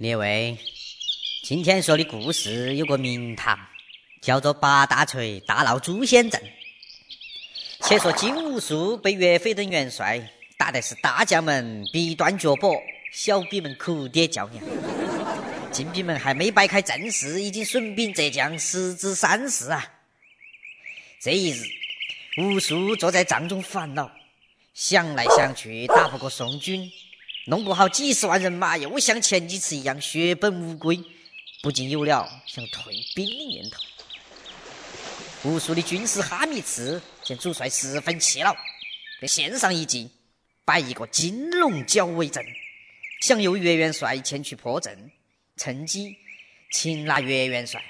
列位，今天说的故事有个名堂，叫做八大锤大闹诛仙阵。且说金兀术被岳飞等元帅打的是大将们臂断脚跛，小兵们哭爹叫娘。金兵们还没摆开阵势，已经损兵折将，失之三四啊！这一日，兀术坐在帐中烦恼，想来想去打不过宋军，弄不好几十万人马又像前几次一样血本无归，不禁有了想退兵的念头。兀术的军师哈密次见主帅十分气恼，便献上一计，摆一个金龙角尾阵，想由岳元帅前去破阵，趁机擒拿岳元帅。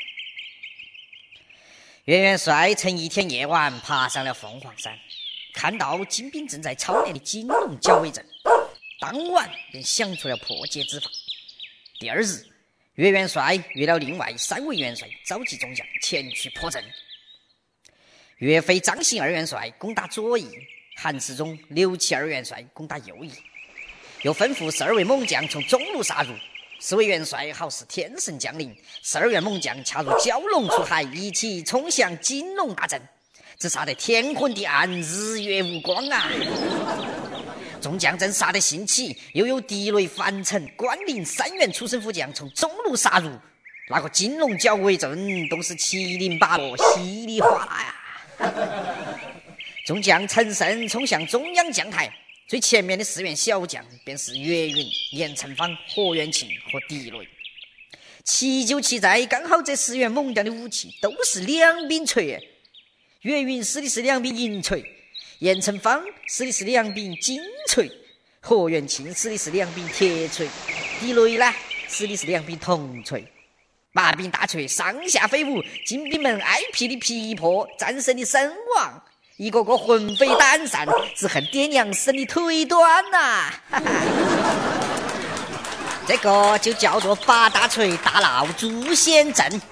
岳元帅趁一天夜晚爬上了凤凰山，看到金兵正在操练的金龙角尾阵，当晚便想出了破解之法。第二日，岳元帅约了另外3位元帅，召集众将前去破阵。岳飞、张信2元帅攻打左翼，韩世忠、刘琦2元帅攻打右翼，又吩咐12位猛将从中路杀入。4位元帅好似天神降临，12员猛将恰如蛟龙出海，一起冲向金龙大阵，只杀得天昏地暗，日月无光啊！众将正杀得兴起，又有地雷樊城、关岭3员出身副将从中路杀入，那个金龙角尾阵都是七零八落，稀里哗啦呀！众将乘胜冲向中央将台，最前面的4员小将便是岳云、严成方、霍元庆和地雷。奇就奇在，刚好这4员猛将的武器都是2柄锤，岳云使的是2柄银锤，严成方使的是2柄金锤，霍元庆使的是2柄铁锤，地雷呢使的是2柄铜锤。8柄大锤上下飞舞，金兵们挨劈的劈破，战胜的身亡，一个个魂飞胆散，只恨爹娘生的腿短呐！这个就叫做8大锤大闹诛仙阵。